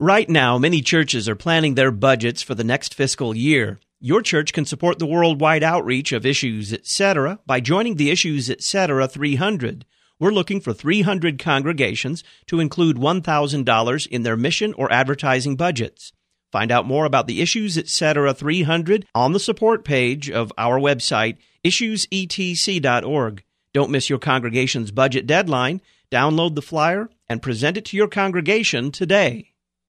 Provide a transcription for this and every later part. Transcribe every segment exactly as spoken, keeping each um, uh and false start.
Right now, many churches are planning their budgets for the next fiscal year. Your church can support the worldwide outreach of Issues, et cetera by joining the Issues, et cetera three hundred. We're looking for three hundred congregations to include one thousand dollars in their mission or advertising budgets. Find out more about the Issues, et cetera three hundred on the support page of our website, issues e t c dot org. Don't miss your congregation's budget deadline. Download the flyer and present it to your congregation today.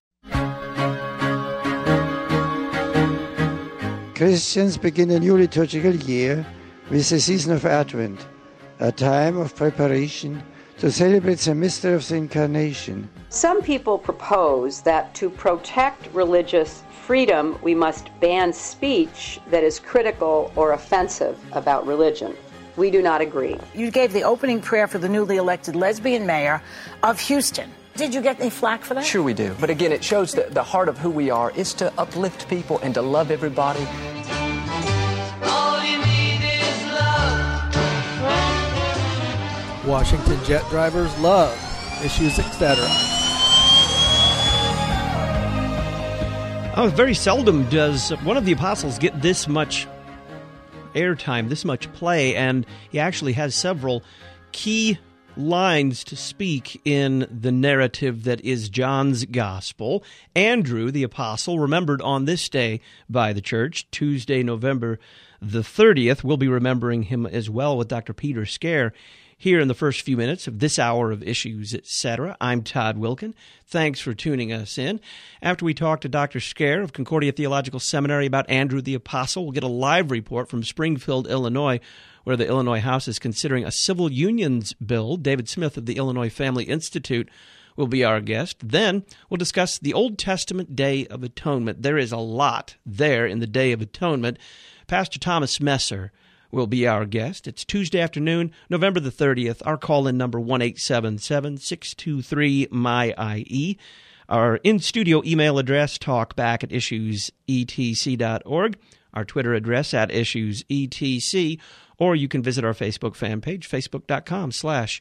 Christians begin a new liturgical year with the season of Advent, a time of preparation to celebrate the mystery of the Incarnation. Some people propose that to protect religious freedom, we must ban speech that is critical or offensive about religion. We do not agree. You gave the opening prayer for the newly elected lesbian mayor of Houston. Did you get any flack for that? Sure we do. But again, it shows that the heart of who we are is to uplift people and to love everybody. All you need is love. Washington jet drivers love Issues, et cetera. Oh, very seldom does one of the apostles get this much airtime, this much play, and he actually has several key lines to speak in the narrative that is John's Gospel. Andrew, the apostle, remembered on this day by the church, Tuesday, November the thirtieth. We'll be remembering him as well with Doctor Peter Scare here in the first few minutes of this hour of Issues, et cetera. I'm Todd Wilkin. Thanks for tuning us in. After we talk to Doctor Scare of Concordia Theological Seminary about Andrew the Apostle, we'll get a live report from Springfield, Illinois, where the Illinois House is considering a civil unions bill. David Smith of the Illinois Family Institute will be our guest. Then we'll discuss the Old Testament Day of Atonement. There is a lot there in the Day of Atonement. Pastor Thomas Messer will be our guest. It's Tuesday afternoon, November the thirtieth. Our call-in number one eight seven seven, six two three, M Y I E. Our in-studio email address, talkback at issues e t c dot org. Our Twitter address at issues e t c. Or you can visit our Facebook fan page, facebook.com slash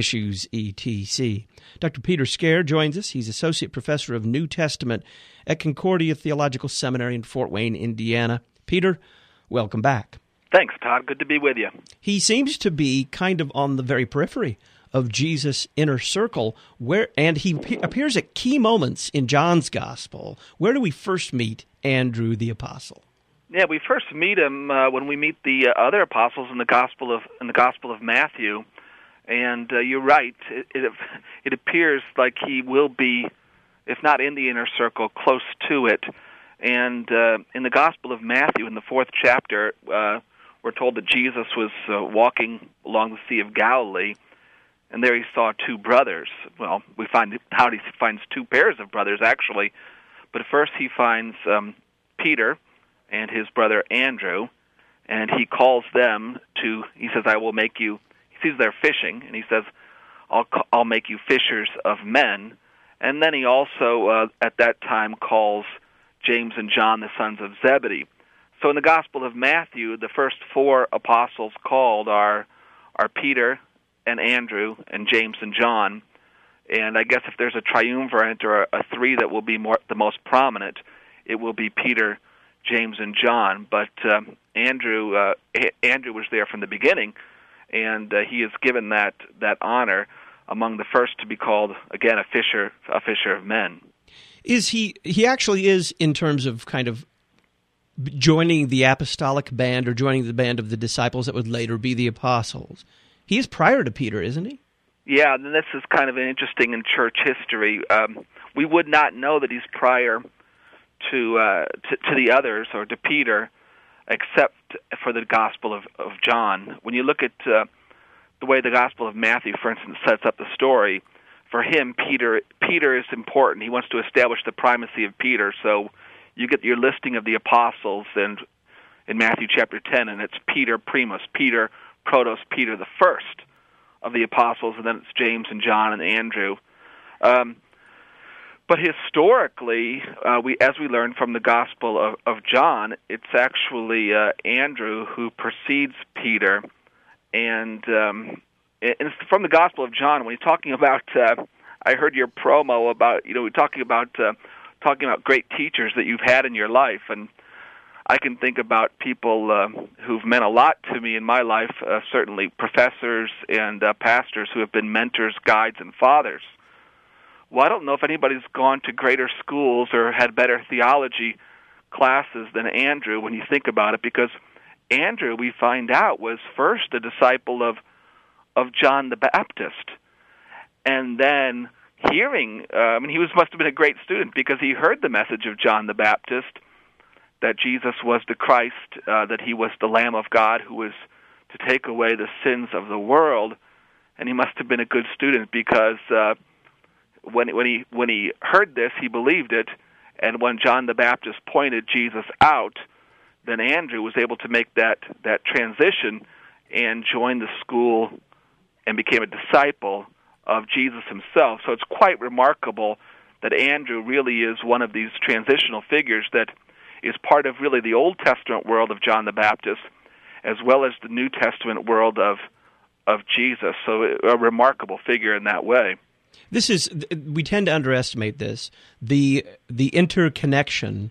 issuesetc. Doctor Peter Scare joins us. He's Associate Professor of New Testament at Concordia Theological Seminary in Fort Wayne, Indiana. Peter, welcome back. Thanks, Todd. Good to be with you. He seems to be kind of on the very periphery of Jesus' inner circle, where, and he appears at key moments in John's Gospel. Where do we first meet Andrew the Apostle? Yeah, we first meet him uh, when we meet the uh, other apostles in the Gospel of in the Gospel of Matthew, and uh, you're right. It, it it appears like he will be, if not in the inner circle, close to it. And uh, in the Gospel of Matthew, in the fourth chapter, uh, we're told that Jesus was uh, walking along the Sea of Galilee, and there he saw two brothers. Well, we find how he finds two pairs of brothers actually, but first he finds um, Peter and his brother Andrew, and he calls them to, he says, I will make you, he sees they're fishing, and he says, I'll I'll make you fishers of men. And then he also, uh, at that time, calls James and John, the sons of Zebedee. So in the Gospel of Matthew, the first four apostles called are, are Peter and Andrew and James and John. And I guess if there's a triumvirate or a, a three that will be more the most prominent, it will be Peter, James, and John, but um, Andrew uh, Andrew was there from the beginning, and uh, he is given that that honor among the first to be called again a fisher a fisher of men. Is he? He actually is in terms of kind of joining the apostolic band or joining the band of the disciples that would later be the apostles. He is prior to Peter, isn't he? Yeah, and this is kind of an interesting in church history. Um, we would not know that he's prior To, uh, to to the others or to Peter, except for the Gospel of, of John. When you look at uh, the way the Gospel of Matthew, for instance, sets up the story, for him, Peter Peter is important. He wants to establish the primacy of Peter. So you get your listing of the apostles, and in Matthew chapter ten, and it's Peter primus, Peter protos, Peter the first of the apostles, and then it's James and John and Andrew. Um, But historically, uh, we, as we learn from the Gospel of, of John, it's actually uh, Andrew who precedes Peter. And, um, and from the Gospel of John, when he's talking about, uh, I heard your promo about, you know, we're talking about uh, talking about great teachers that you've had in your life, and I can think about people uh, who've meant a lot to me in my life, uh, certainly professors and uh, pastors who have been mentors, guides, and fathers. Well, I don't know if anybody's gone to greater schools or had better theology classes than Andrew when you think about it, because Andrew, we find out, was first a disciple of of John the Baptist, and then hearing, uh, I mean, he was must have been a great student because he heard the message of John the Baptist, that Jesus was the Christ, uh, that he was the Lamb of God who was to take away the sins of the world, and he must have been a good student because uh, when when he when he heard this, he believed it, and when John the Baptist pointed Jesus out, then Andrew was able to make that that transition and join the school and became a disciple of Jesus himself. So it's quite remarkable that Andrew really is one of these transitional figures that is part of really the Old Testament world of John the Baptist, as well as the New Testament world of of Jesus. So a remarkable figure in that way. This is, we tend to underestimate this, the the interconnection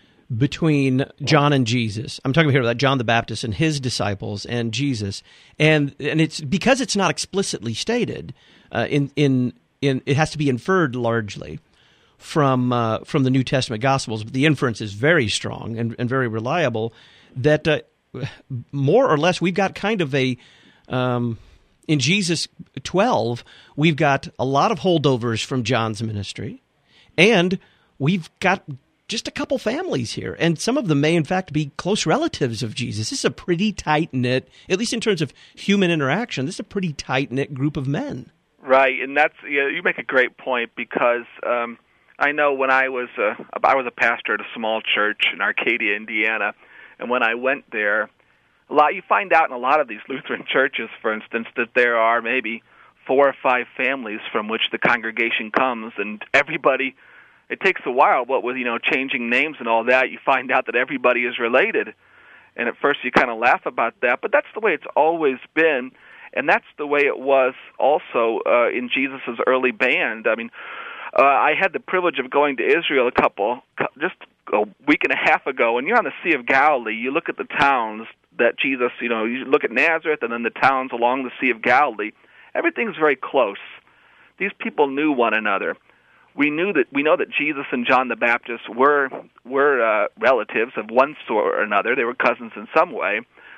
between John and Jesus. I'm talking here about John the Baptist and his disciples and Jesus, and and it's because it's not explicitly stated. Uh, in in in it has to be inferred largely from uh, from the New Testament Gospels. But the inference is very strong and, and very reliable. That uh, more or less we've got kind of a um, in Jesus twelve, we've got a lot of holdovers from John's ministry, and we've got just a couple families here, and some of them may in fact be close relatives of Jesus. This is a pretty tight-knit, at least in terms of human interaction, this is a pretty tight-knit group of men. Right, and that's, yeah, you make a great point, because um, I know when I was a, I was a pastor at a small church in Arcadia, Indiana, and when I went there, a lot you find out in a lot of these Lutheran churches, for instance, that there are maybe four or five families from which the congregation comes, and everybody. It takes a while, what with, you know, changing names and all that, you find out that everybody is related. And at first you kind of laugh about that, but that's the way it's always been, and that's the way it was also uh, in Jesus' early band. I mean, uh, I had the privilege of going to Israel a couple, just a week and a half ago, and you're on the Sea of Galilee. You look at the towns that Jesus, you know, you look at Nazareth and then the towns along the Sea of Galilee. Everything's very close. These people knew one another. We knew that we know that Jesus and John the Baptist were were uh, relatives of one sort or another. They were cousins in some way.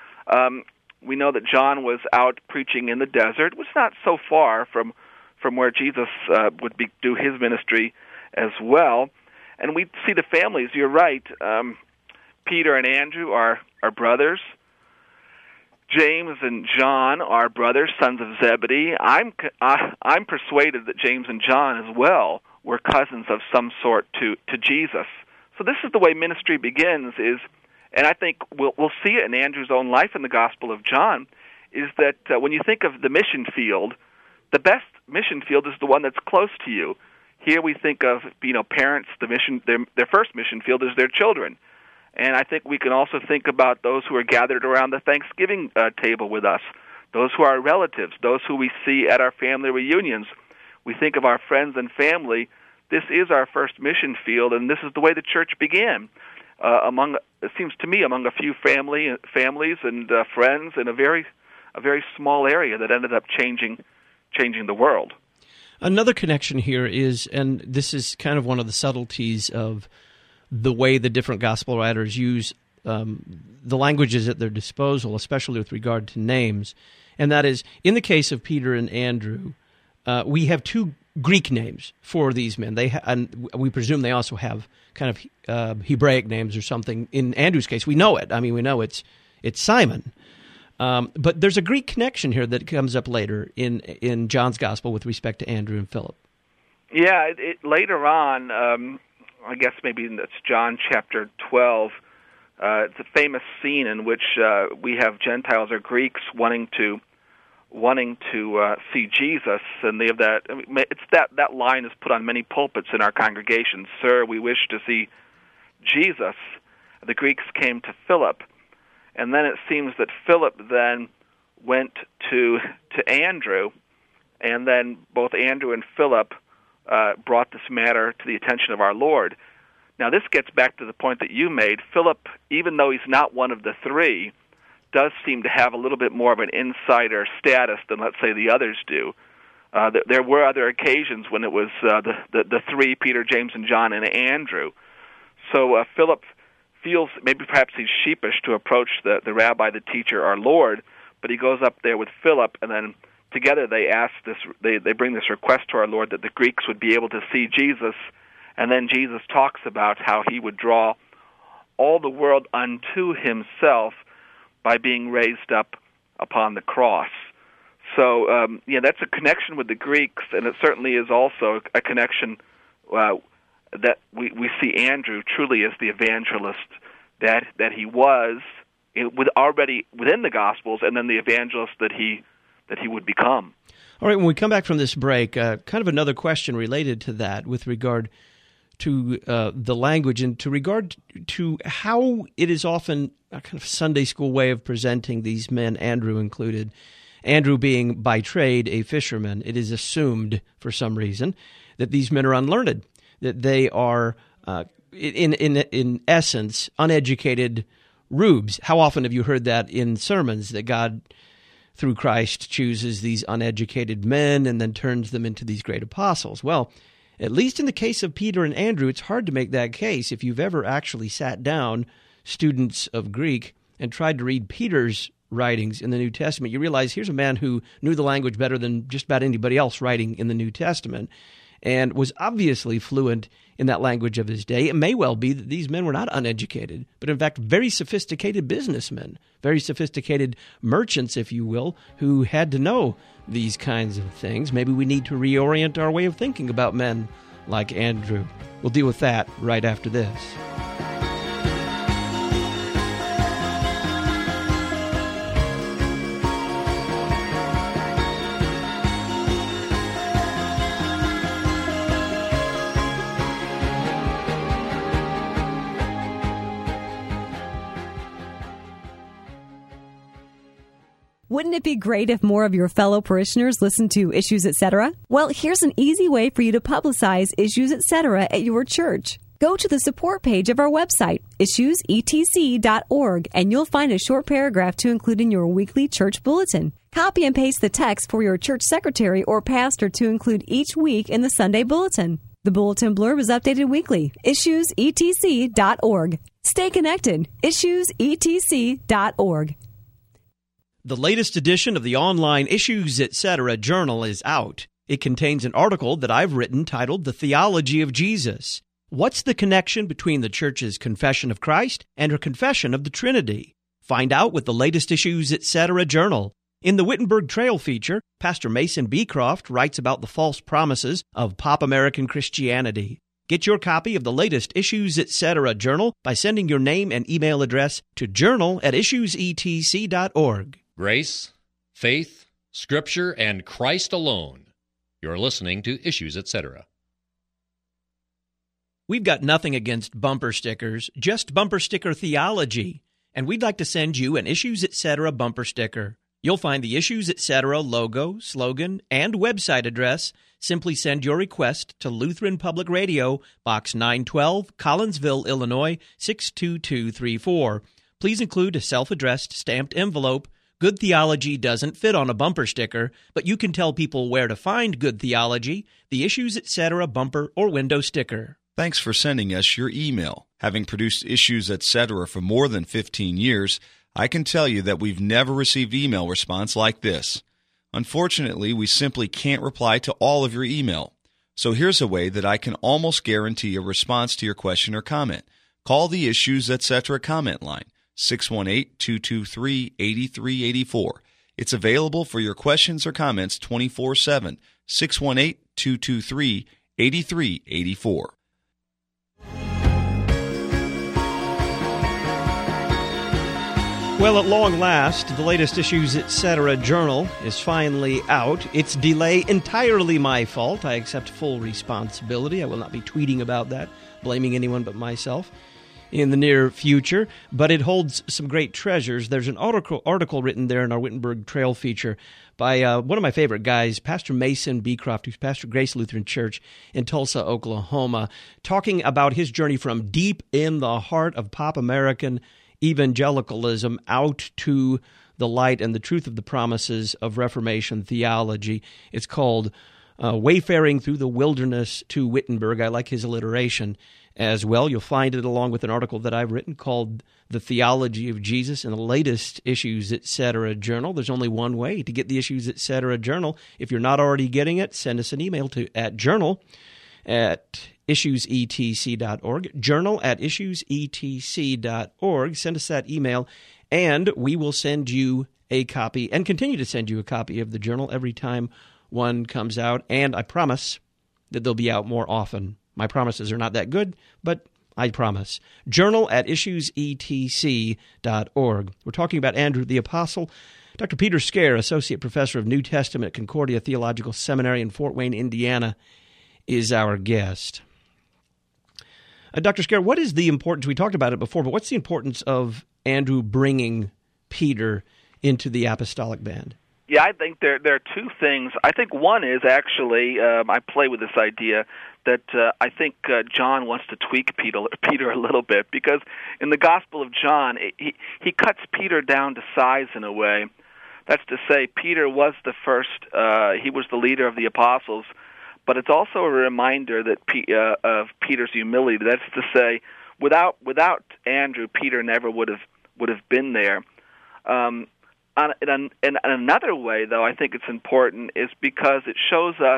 Um, we know that John was out preaching in the desert, which is not so far from from where Jesus uh, would be, do his ministry as well. And we see the families. You're right. Um, Peter and Andrew are are brothers. James and John are brothers, sons of Zebedee. I'm uh, I'm persuaded that James and John as well were cousins of some sort to, to Jesus. So this is the way ministry begins, is, and I think we'll we'll see it in Andrew's own life in the Gospel of John, is that uh, when you think of the mission field, the best mission field is the one that's close to you. Here we think of, you know, parents, the mission their their first mission field is their children. And I think we can also think about those who are gathered around the Thanksgiving uh, table with us, those who are relatives, those who we see at our family reunions. We think of our friends and family. This is our first mission field, and this is the way the church began. Uh, among, it seems to me, among a few family families and uh, friends in a very, a very small area that ended up changing, changing the world. Another connection here is, and this is kind of one of the subtleties of the way the different gospel writers use um, the languages at their disposal, especially with regard to names, and that is, in the case of Peter and Andrew, uh, we have two Greek names for these men. They ha- and we presume they also have kind of uh, Hebraic names or something. In Andrew's case, we know it. I mean, we know it's it's Simon. Um, but there's a Greek connection here that comes up later in in John's gospel with respect to Andrew and Philip. Yeah, it, it, later on, um, I guess maybe that's John chapter twelve. Uh, it's a famous scene in which uh, we have Gentiles or Greeks wanting to wanting to uh, see Jesus, and they have that. I mean, it's that that line is put on many pulpits in our congregation. Sir, we wish to see Jesus. The Greeks came to Philip, and then it seems that Philip then went to to Andrew, and then both Andrew and Philip uh, brought this matter to the attention of our Lord. Now, this gets back to the point that you made. Philip, even though he's not one of the three, does seem to have a little bit more of an insider status than, let's say, the others do. Uh, th- there were other occasions when it was uh, the, the, the three, Peter, James, and John, and Andrew. So uh, Philip feels, maybe perhaps he's sheepish to approach the, the rabbi, the teacher, our Lord, but he goes up there with Philip, and then together they ask this, they, they bring this request to our Lord that the Greeks would be able to see Jesus, and then Jesus talks about how he would draw all the world unto himself by being raised up upon the cross. So, um, yeah, that's a connection with the Greeks, and it certainly is also a connection uh, that we, we see Andrew truly as the evangelist that that he was with already within the Gospels, and then the evangelist that he that he would become. All right, when we come back from this break, uh, kind of another question related to that with regard to uh, the language and to regard to how it is often a kind of Sunday school way of presenting these men, Andrew included. Andrew being by trade a fisherman, it is assumed for some reason that these men are unlearned, that they are, uh, in in in essence, uneducated rubes. How often have you heard that in sermons, that God, through Christ, chooses these uneducated men and then turns them into these great apostles? Well, at least in the case of Peter and Andrew, it's hard to make that case. If you've ever actually sat down, students of Greek, and tried to read Peter's writings in the New Testament, you realize here's a man who knew the language better than just about anybody else writing in the New Testament and was obviously fluent in that language of his day. It may well be that these men were not uneducated, but in fact very sophisticated businessmen, very sophisticated merchants, if you will, who had to know these kinds of things. Maybe we need to reorient our way of thinking about men like Andrew. We'll deal with that right after this. Wouldn't it be great if more of your fellow parishioners listened to Issues Etc.? Well, here's an easy way for you to publicize Issues Etc. at your church. Go to the support page of our website, issues e t c dot org, and you'll find a short paragraph to include in your weekly church bulletin. Copy and paste the text for your church secretary or pastor to include each week in the Sunday bulletin. The bulletin blurb is updated weekly. issues e t c dot org. Stay connected. issues e t c dot org. The latest edition of the online Issues Etc. journal is out. It contains an article that I've written titled The Theology of Jesus. What's the connection between the Church's confession of Christ and her confession of the Trinity? Find out with the latest Issues Etc. journal. In the Wittenberg Trail feature, Pastor Mason Beecroft writes about the false promises of pop American Christianity. Get your copy of the latest Issues Etc. journal by sending your name and email address to journal at issues e t c dot org. Grace, faith, Scripture, and Christ alone. You're listening to Issues Etc. We've got nothing against bumper stickers, just bumper sticker theology, and we'd like to send you an Issues Etc. bumper sticker. You'll find the Issues Etc. logo, slogan, and website address. Simply send your request to Lutheran Public Radio, Box nine twelve, Collinsville, Illinois, six two two three four. Please include a self-addressed stamped envelope. Good theology doesn't fit on a bumper sticker, but you can tell people where to find good theology, the Issues Etc. bumper or window sticker. Thanks for sending us your email. Having produced Issues Etc. for more than fifteen years, I can tell you that we've never received email response like this. Unfortunately, we simply can't reply to all of your email. So here's a way that I can almost guarantee a response to your question or comment. Call the Issues Etc. comment line, six one eight, two two three, eight three eight four. It's available for your questions or comments twenty-four seven, six one eight, two two three, eight three eight four. Well, at long last, the latest Issues Etc. journal is finally out. Its delay entirely my fault. I accept full responsibility. I will not be tweeting about that, blaming anyone but myself in the near future, but it holds some great treasures. There's an article, article written there in our Wittenberg Trail feature by uh, one of my favorite guys, Pastor Mason Beecroft, who's pastor Grace Lutheran Church in Tulsa, Oklahoma, talking about his journey from deep in the heart of pop American evangelicalism out to the light and the truth of the promises of Reformation theology. It's called uh, Wayfaring Through the Wilderness to Wittenberg. I like his alliteration as well. You'll find it along with an article that I've written called The Theology of Jesus in the latest Issues Etc. journal. There's only one way to get the Issues Etc. journal. If you're not already getting it, send us an email to at journal at issues e t c dot org, journal at issues e t c dot org. Send us that email, and we will send you a copy and continue to send you a copy of the journal every time one comes out, and I promise that they'll be out more often. My promises are not that good, but I promise. Journal at issues e t c dot org. We're talking about Andrew the Apostle. Doctor Peter Scaer, Associate Professor of New Testament at Concordia Theological Seminary in Fort Wayne, Indiana, is our guest. Uh, Doctor Scaer, what is the importance, we talked about it before, but what's the importance of Andrew bringing Peter into the apostolic band? Yeah, I think there there are two things. I think one is actually, um, I play with this idea that uh, I think uh, John wants to tweak Peter, Peter a little bit, because in the Gospel of John, he, he cuts Peter down to size in a way. That's to say, Peter was the first, uh, he was the leader of the apostles, but it's also a reminder that P, uh, of Peter's humility. That's to say, without without Andrew, Peter never would have would have been there. Um, on, in, in another way, though, I think it's important is because it shows us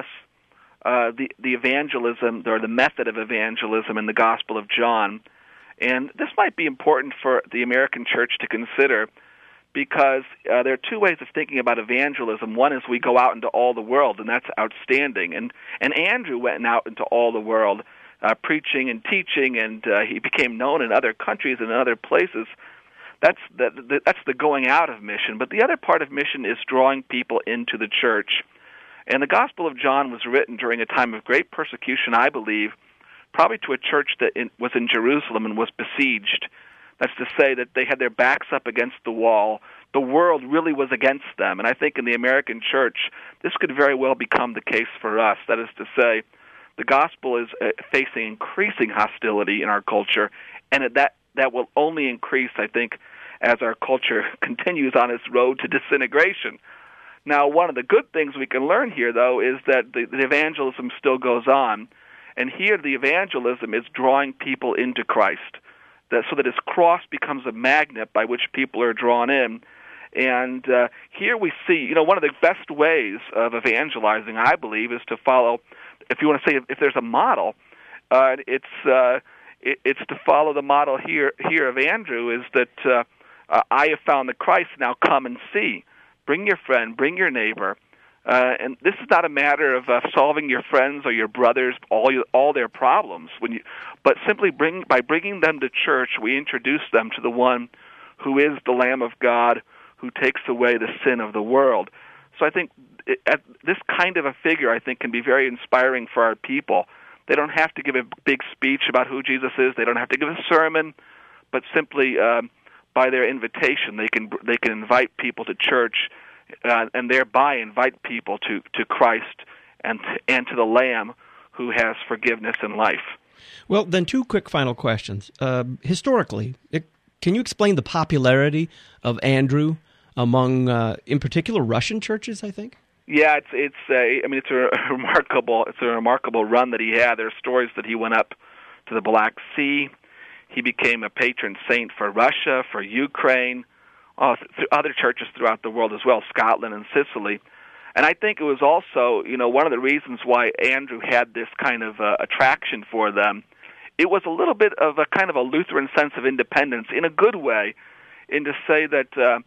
uh, the the evangelism or the method of evangelism in the Gospel of John, and this might be important for the American church to consider. Because uh, there are two ways of thinking about evangelism. One is we go out into all the world, and that's outstanding. And and Andrew went out into all the world, uh, preaching and teaching, and uh, he became known in other countries and in other places. That's the, the, that's the going out of mission. But the other part of mission is drawing people into the church. And the Gospel of John was written during a time of great persecution, I believe, probably to a church that in, was in Jerusalem and was besieged. That's to say that they had their backs up against the wall. The world really was against them. And I think in the American church, this could very well become the case for us. That is to say, the gospel is uh, facing increasing hostility in our culture, and that, that will only increase, I think, as our culture continues on its road to disintegration. Now, one of the good things we can learn here, though, is that the, the evangelism still goes on. And here the evangelism is drawing people into Christ. That, so that his cross becomes a magnet by which people are drawn in. And uh, here we see, you know, one of the best ways of evangelizing, I believe, is to follow, if you want to say, if, if there's a model, uh, it's uh, it, it's to follow the model here here of Andrew, is that uh, uh, I have found the Christ, now come and see. Bring your friend, bring your neighbor. Uh, and this is not a matter of uh, solving your friends or your brothers all your, all their problems. When you, but simply bring by bringing them to church, we introduce them to the one who is the Lamb of God, who takes away the sin of the world. So I think it, at this kind of a figure, I think, can be very inspiring for our people. They don't have to give a big speech about who Jesus is. They don't have to give a sermon, but simply um, by their invitation, they can they can invite people to church. Uh, and thereby invite people to, to Christ and and to the Lamb who has forgiveness and life. Well, then two quick final questions. Uh, historically, it, can you explain the popularity of Andrew among, uh, in particular, Russian churches, I think? Yeah, it's it's a, I mean it's a remarkable it's a remarkable run that he had. There are stories that he went up to the Black Sea. He became a patron saint for Russia, for Ukraine. Uh, th- other churches throughout the world as well, Scotland and Sicily. And I think it was also, you know, one of the reasons why Andrew had this kind of uh, attraction for them. It was a little bit of a kind of a Lutheran sense of independence in a good way, in to say that, uh,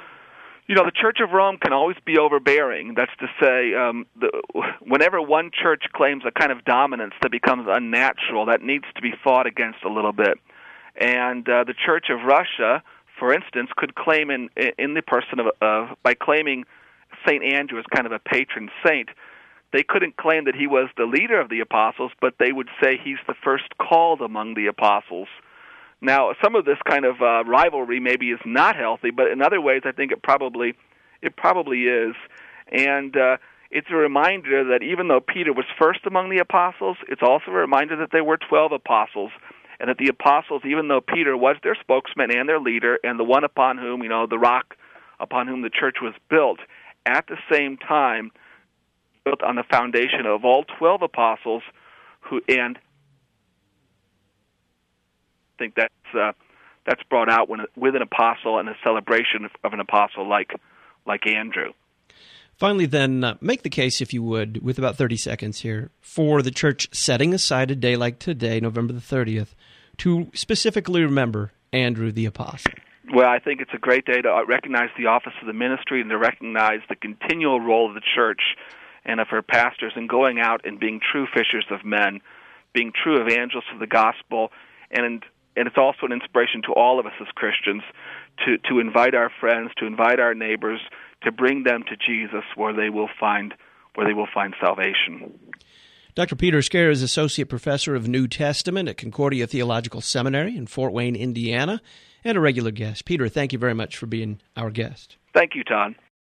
you know, the Church of Rome can always be overbearing. That's to say, um, the, whenever one church claims a kind of dominance that becomes unnatural, that needs to be fought against a little bit. And uh, the Church of Russia, for instance, could claim in in the person of, of by claiming Saint Andrew as kind of a patron saint, they couldn't claim that he was the leader of the apostles, but they would say he's the first called among the apostles. Now, some of this kind of uh, rivalry maybe is not healthy, but in other ways, I think it probably it probably is. And uh, it's a reminder that even though Peter was first among the apostles, it's also a reminder that there were twelve apostles, and that the apostles, even though Peter was their spokesman and their leader, and the one upon whom, you know, the rock upon whom the church was built, at the same time, built on the foundation of all twelve apostles, who, and I think that's uh, that's brought out when, with an apostle and a celebration of, of an apostle like like Andrew. Finally, then, uh, make the case, if you would, with about thirty seconds here, for the church setting aside a day like today, November the thirtieth, to specifically remember Andrew the apostle. Well, I think it's a great day to recognize the office of the ministry and to recognize the continual role of the church and of her pastors in going out and being true fishers of men, being true evangelists of the gospel, and and it's also an inspiration to all of us as Christians to, to invite our friends, to invite our neighbors, to bring them to Jesus where they will find where they will find salvation. Doctor Peter Scaer is Associate Professor of New Testament at Concordia Theological Seminary in Fort Wayne, Indiana, and a regular guest. Peter, thank you very much for being our guest. Thank you, Todd.